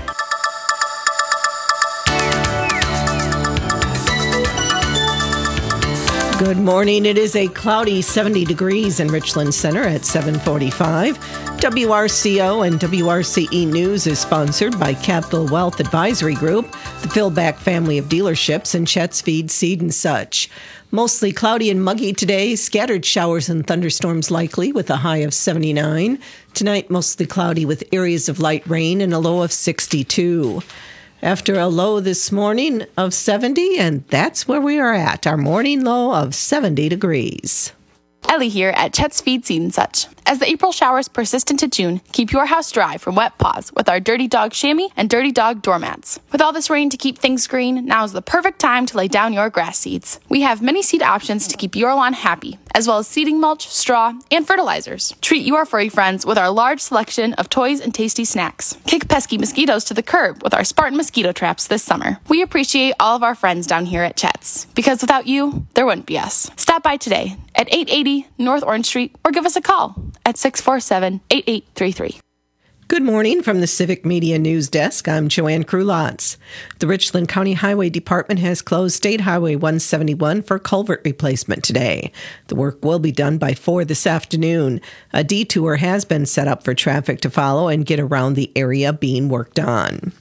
Good morning. It is a cloudy seventy degrees in Richland Center at seven forty-five. W R C O and W R C E News is sponsored by Capital Wealth Advisory Group, the Philback family of dealerships, and Chet's Feed, Seed and Such. Mostly cloudy and muggy today. Scattered showers and thunderstorms likely with a high of seventy-nine. Tonight, mostly cloudy with areas of light rain and a low of sixty-two. After a low this morning of seventy, and that's where we are at, our morning low of seventy degrees. Ellie here at Chet's Feed, Seed and Such. As the April showers persist into June, keep your house dry from wet paws with our Dirty Dog chamois and Dirty Dog doormats. With all this rain to keep things green, now is the perfect time to lay down your grass seeds. We have many seed options to keep your lawn happy, as well as seeding mulch, straw, and fertilizers. Treat your furry friends with our large selection of toys and tasty snacks. Kick pesky mosquitoes to the curb with our Spartan mosquito traps this summer. We appreciate all of our friends down here at Chet's, because without you, there wouldn't be us. Stop by today at eight eighty North Orange Street or give us a call at six four seven, eight eight three three. Good morning from the Civic Media News Desk. I'm Joanne Krulotz. The Richland County Highway Department has closed State Highway one seventy-one for culvert replacement today. The work will be done by four this afternoon. A detour has been set up for traffic to follow and get around the area being worked on.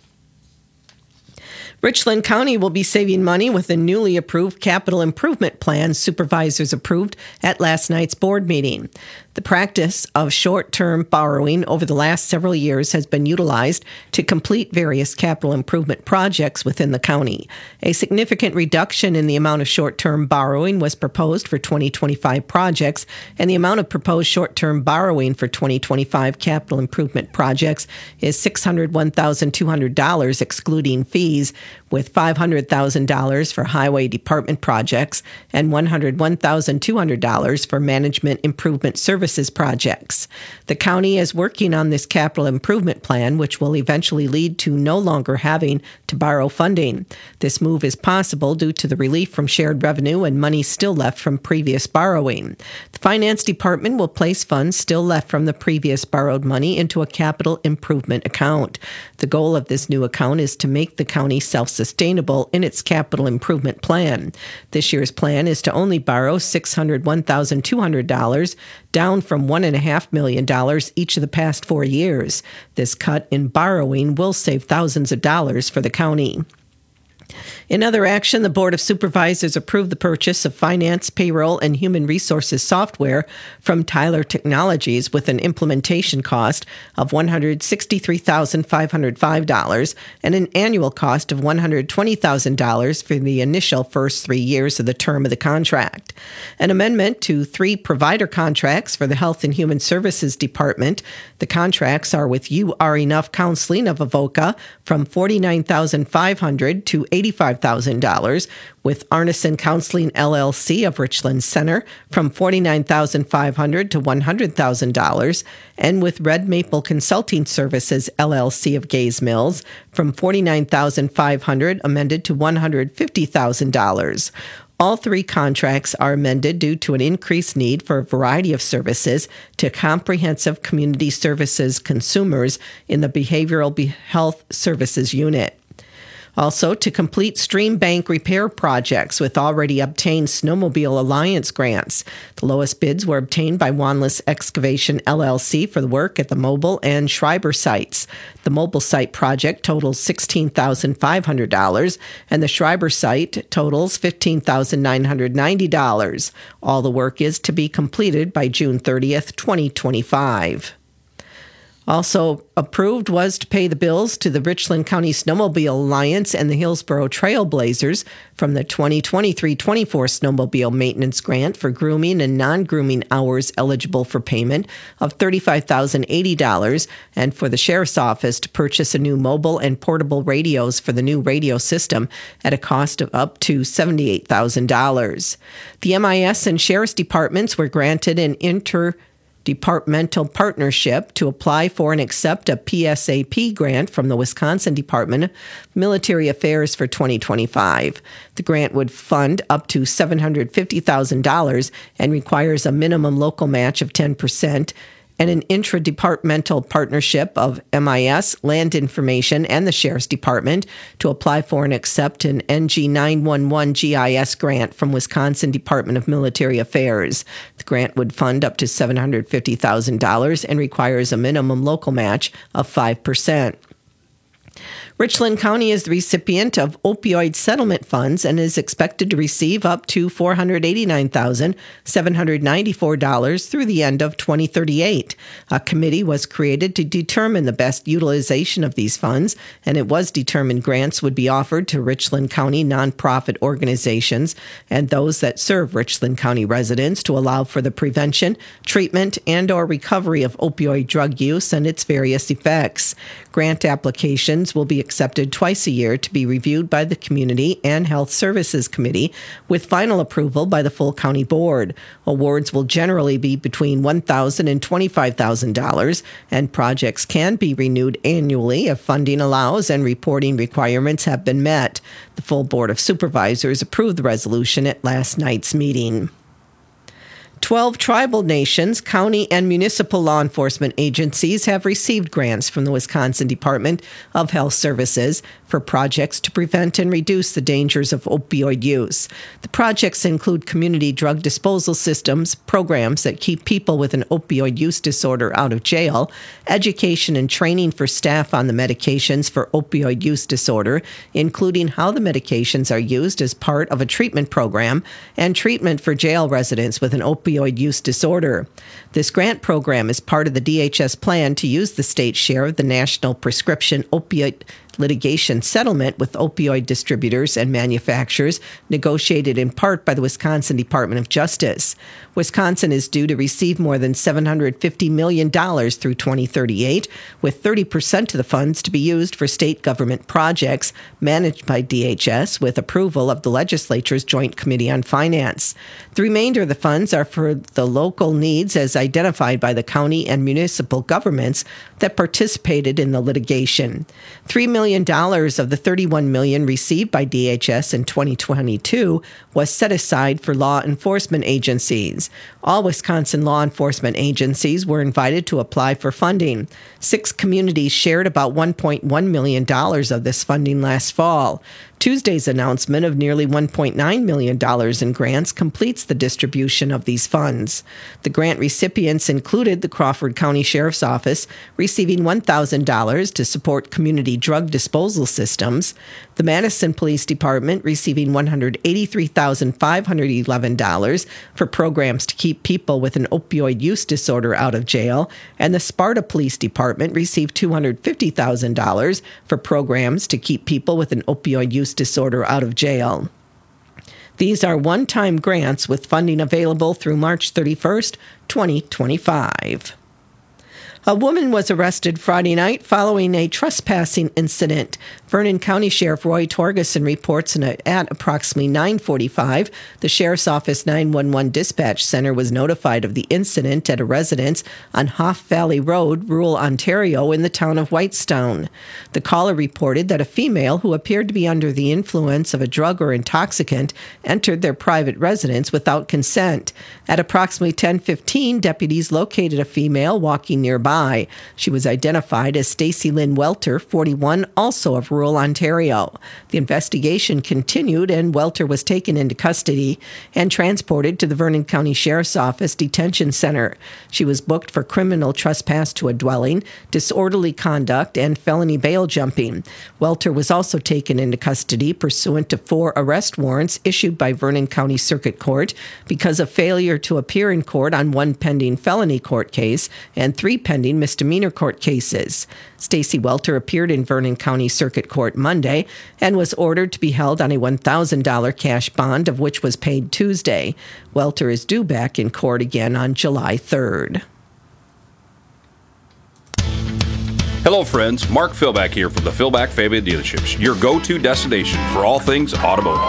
Richland County will be saving money with a newly approved capital improvement plan supervisors approved at last night's board meeting. The practice of short-term borrowing over the last several years has been utilized to complete various capital improvement projects within the county. A significant reduction in the amount of short-term borrowing was proposed for twenty twenty-five projects, and the amount of proposed short-term borrowing for twenty twenty-five capital improvement projects is six hundred one thousand two hundred dollars excluding fees, with five hundred thousand dollars for highway department projects and one hundred one thousand two hundred dollars for management improvement services projects. The county is working on this capital improvement plan, which will eventually lead to no longer having to borrow funding. This move is possible due to the relief from shared revenue and money still left from previous borrowing. The finance department will place funds still left from the previous borrowed money into a capital improvement account. The goal of this new account is to make the county self-sustainable in its capital improvement plan. This year's plan is to only borrow six hundred one thousand two hundred dollars, down from one point five million dollars each of the past four years. This cut in borrowing will save thousands of dollars for the county. In other action, the Board of Supervisors approved the purchase of finance, payroll, and human resources software from Tyler Technologies with an implementation cost of one hundred sixty-three thousand five hundred five dollars and an annual cost of one hundred twenty thousand dollars for the initial first three years of the term of the contract. An amendment to three provider contracts for the Health and Human Services Department. The contracts are with You Are Enough Counseling of Avoca from forty-nine thousand five hundred dollars to eighty eighty-five thousand dollars, with Arneson Counseling L L C of Richland Center from forty-nine thousand five hundred dollars to one hundred thousand dollars, and with Red Maple Consulting Services L L C of Gays Mills from forty-nine thousand five hundred dollars amended to one hundred fifty thousand dollars. All three contracts are amended due to an increased need for a variety of services to comprehensive community services consumers in the Behavioral Be- Health Services Unit. Also, to complete stream bank repair projects with already obtained Snowmobile Alliance grants. The lowest bids were obtained by Wanless Excavation L L C for the work at the Mobile and Schreiber sites. The Mobile site project totals sixteen thousand five hundred dollars, and the Schreiber site totals fifteen thousand nine hundred ninety dollars. All the work is to be completed by June thirtieth, twenty twenty-five. Also approved was to pay the bills to the Richland County Snowmobile Alliance and the Hillsborough Trailblazers from the twenty twenty-three twenty-four Snowmobile Maintenance Grant for grooming and non-grooming hours eligible for payment of thirty-five thousand eighty dollars, and for the Sheriff's Office to purchase a new mobile and portable radios for the new radio system at a cost of up to seventy-eight thousand dollars. The M I S and Sheriff's Departments were granted an inter departmental partnership to apply for and accept a P S A P grant from the Wisconsin Department of Military Affairs for twenty twenty-five. The grant would fund up to seven hundred fifty thousand dollars and requires a minimum local match of ten percent, and an intra-departmental partnership of M I S, Land Information, and the Sheriff's Department to apply for and accept an N G nine one one G I S grant from Wisconsin Department of Military Affairs. The grant would fund up to seven hundred fifty thousand dollars and requires a minimum local match of five percent. Richland County is the recipient of opioid settlement funds and is expected to receive up to four hundred eighty-nine thousand seven hundred ninety-four dollars through the end of twenty thirty-eight. A committee was created to determine the best utilization of these funds, and it was determined grants would be offered to Richland County nonprofit organizations and those that serve Richland County residents to allow for the prevention, treatment, and or recovery of opioid drug use and its various effects. Grant applications will be accepted twice a year to be reviewed by the Community and Health Services Committee with final approval by the full county board. Awards will generally be between one thousand dollars and twenty-five thousand dollars, and projects can be renewed annually if funding allows and reporting requirements have been met. The full Board of Supervisors approved the resolution at last night's meeting. Twelve tribal nations, county, and municipal law enforcement agencies have received grants from the Wisconsin Department of Health Services for projects to prevent and reduce the dangers of opioid use. The projects include community drug disposal systems, programs that keep people with an opioid use disorder out of jail, education and training for staff on the medications for opioid use disorder, including how the medications are used as part of a treatment program, and treatment for jail residents with an opioid use disorder. This grant program is part of the D H S plan to use the state's share of the National Prescription Opioid Litigation Settlement with opioid distributors and manufacturers, negotiated in part by the Wisconsin Department of Justice. Wisconsin is due to receive more than seven hundred fifty million dollars through twenty thirty-eight, with thirty percent of the funds to be used for state government projects managed by D H S with approval of the legislature's Joint Committee on Finance. The remainder of the funds are for the local needs as identified by the county and municipal governments that participated in the litigation. Three million dollars of the thirty-one million dollars received by D H S in twenty twenty-two was set aside for law enforcement agencies. All Wisconsin law enforcement agencies were invited to apply for funding. Six communities shared about one point one million dollars of this funding last fall. Tuesday's announcement of nearly one point nine million dollars in grants completes the distribution of these funds. The grant recipients included the Crawford County Sheriff's Office, receiving one thousand dollars to support community drug disposal systems, the Madison Police Department receiving one hundred eighty-three thousand five hundred eleven dollars for programs to keep people with an opioid use disorder out of jail, and the Sparta Police Department received two hundred fifty thousand dollars for programs to keep people with an opioid use disorder out of jail. These are one-time grants with funding available through March thirty-first, twenty twenty-five. A woman was arrested Friday night following a trespassing incident. Vernon County Sheriff Roy Torgeson reports at approximately nine forty-five, the Sheriff's Office nine one one Dispatch Center was notified of the incident at a residence on Hoff Valley Road, rural Ontario, in the town of Whitestone. The caller reported that a female who appeared to be under the influence of a drug or intoxicant entered their private residence without consent. At approximately ten fifteen, deputies located a female walking nearby. She was identified as Stacy Lynn Welter, forty-one, also of rural Ontario. The investigation continued, and Welter was taken into custody and transported to the Vernon County Sheriff's Office Detention Center. She was booked for criminal trespass to a dwelling, disorderly conduct, and felony bail jumping. Welter was also taken into custody pursuant to four arrest warrants issued by Vernon County Circuit Court because of failure to appear in court on one pending felony court case and three pending misdemeanor court cases. Stacy Welter appeared in Vernon County Circuit Court Monday and was ordered to be held on a one thousand dollars cash bond, of which was paid Tuesday. Welter is due back in court again on July third. Hello friends, Mark Philback here from the Philback Family Dealerships, your go-to destination for all things automotive.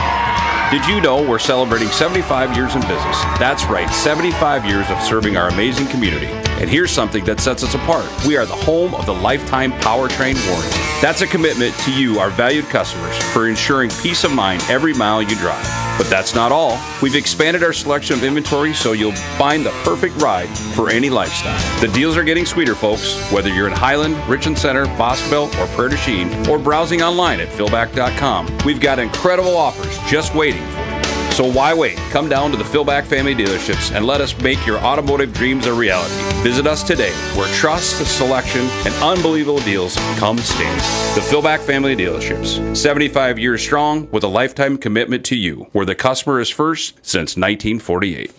Did you know we're celebrating seventy-five years in business? That's right, seventy-five years of serving our amazing community. And here's something that sets us apart. We are the home of the lifetime powertrain warranty. That's a commitment to you, our valued customers, for ensuring peace of mind every mile you drive. But that's not all. We've expanded our selection of inventory so you'll find the perfect ride for any lifestyle. The deals are getting sweeter, folks. Whether you're in Highland, Richland Center, Boscoville, or Prairie du Chien, or browsing online at philback dot com, we've got incredible offers just waiting for you. So why wait? Come down to the Philback Family Dealerships and let us make your automotive dreams a reality. Visit us today, where trust, selection, and unbelievable deals come standard. The Philback Family Dealerships, seventy-five years strong with a lifetime commitment to you, where the customer is first since nineteen forty-eight.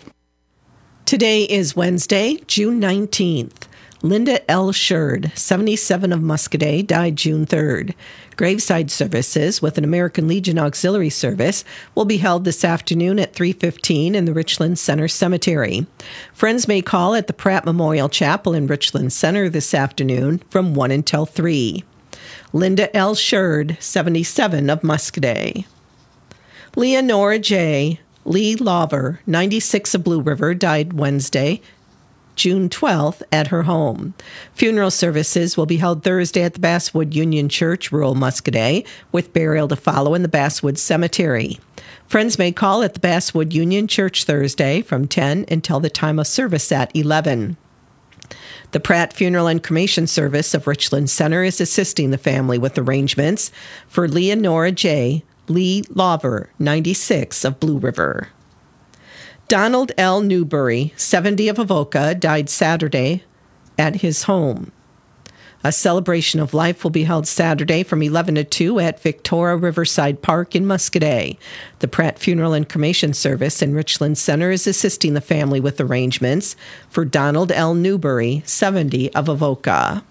Today is Wednesday, June nineteenth. Linda L. Sherd, seventy-seven, of Muscoda, died June third. Graveside services with an American Legion Auxiliary service will be held this afternoon at three fifteen in the Richland Center Cemetery. Friends may call at the Pratt Memorial Chapel in Richland Center this afternoon from one until three. Linda L. Sherd, seventy-seven, of Muscoda. Leonora J. Lee Lawver, ninety-six, of Blue River, died Wednesday, June twelfth, at her home. Funeral services will be held Thursday at the Basswood Union Church, rural Muscoda, with burial to follow in the Basswood Cemetery. Friends may call at the Basswood Union Church Thursday from ten until the time of service at eleven. The Pratt Funeral and Cremation Service of Richland Center is assisting the family with arrangements for Leonora J. Lee Lawver, ninety-six, of Blue River. Donald L. Newbury, seventy, of Avoca, died Saturday at his home. A celebration of life will be held Saturday from eleven to two at Victoria Riverside Park in Muscoda. The Pratt Funeral and Cremation Service in Richland Center is assisting the family with arrangements for Donald L. Newbury, seventy, of Avoca.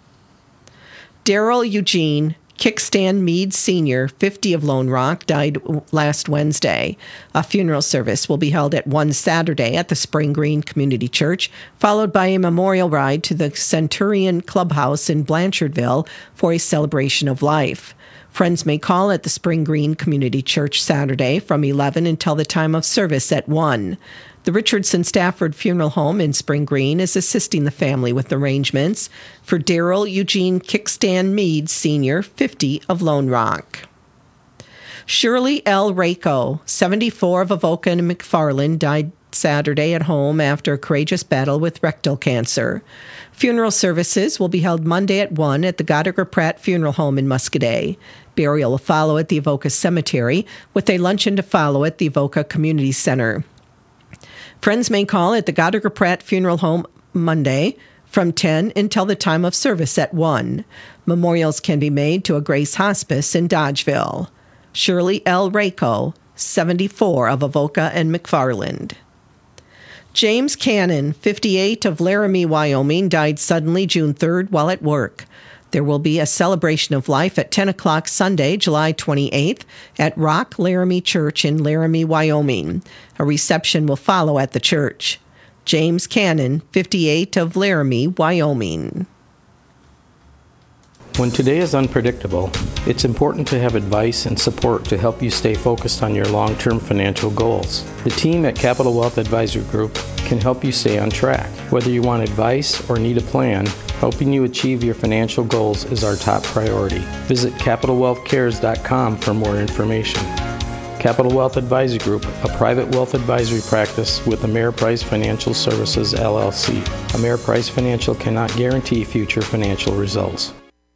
Daryl Eugene Kickstand Mead Senior, fifty, of Lone Rock, died last Wednesday. A funeral service will be held at one Saturday at the Spring Green Community Church, followed by a memorial ride to the Centurion Clubhouse in Blanchardville for a celebration of life. Friends may call at the Spring Green Community Church Saturday from eleven until the time of service at one. The Richardson Stafford Funeral Home in Spring Green is assisting the family with arrangements for Daryl Eugene Kickstand Mead Senior, fifty, of Lone Rock. Shirley L. Rako, seventy-four, of Avoca and McFarland, died Saturday at home after a courageous battle with rectal cancer. Funeral services will be held Monday at one at the Goddard Pratt Funeral Home in Muscoda. Burial will follow at the Avoca Cemetery, with a luncheon to follow at the Avoca Community Center. Friends may call at the Goddard Pratt Funeral Home Monday from ten until the time of service at one. Memorials can be made to a Grace Hospice in Dodgeville. Shirley L. Rako, seventy-four, of Avoca and McFarland. James Cannon, fifty-eight, of Laramie, Wyoming, died suddenly June third while at work. There will be a celebration of life at ten o'clock Sunday, July twenty-eighth, at Rock Laramie Church in Laramie, Wyoming. A reception will follow at the church. James Cannon, fifty-eight, of Laramie, Wyoming. When today is unpredictable, it's important to have advice and support to help you stay focused on your long-term financial goals. The team at Capital Wealth Advisory Group can help you stay on track. Whether you want advice or need a plan, helping you achieve your financial goals is our top priority. Visit capital wealth cares dot com for more information. Capital Wealth Advisory Group, a private wealth advisory practice with Ameriprise Financial Services, L L C. Ameriprise Financial cannot guarantee future financial results.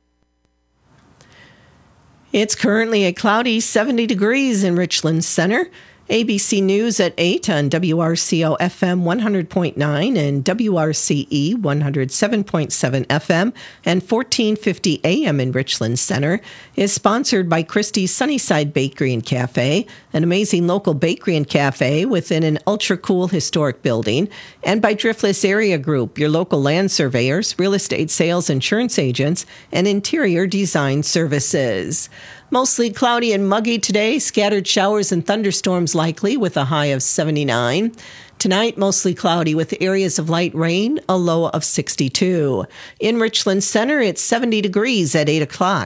It's currently a cloudy seventy degrees in Richland Center. A B C News at eight on W R C O F M one hundred point nine and W R C E one oh seven point seven F M and fourteen fifty A M in Richland Center is sponsored by Christie's Sunnyside Bakery and Cafe, an amazing local bakery and cafe within an ultra-cool historic building, and by Driftless Area Group, your local land surveyors, real estate sales insurance agents, and interior design services. Mostly cloudy and muggy today, scattered showers and thunderstorms likely with a high of seventy-nine. Tonight, mostly cloudy with areas of light rain, a low of sixty-two. In Richland Center, it's seventy degrees at eight o'clock.